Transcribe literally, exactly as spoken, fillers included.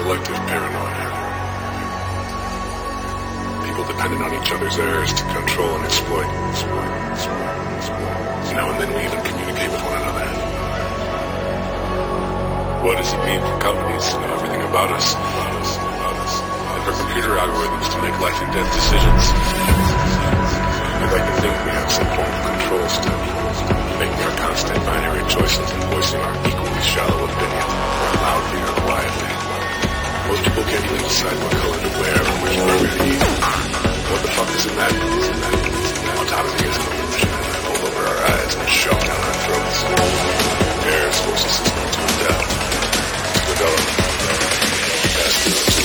collective paranoia. People dependent on each other's errors to control and exploit. exploit, exploit, exploit. Now and then we even communicate with one another. What does it mean for companies to know everything about us, about us, about us, and for computer algorithms to make life and death decisions? I'd like to think we have some form of control still, making our constant binary choices and voicing our equally shallow opinion, or loudly or quietly. Most people can't even decide what color to wear or which burger to eat. What the fuck is in that? Autonomy is an illusion that hold over our eyes and shove down our throats. Errors force a system to adapt, to develop, to pass through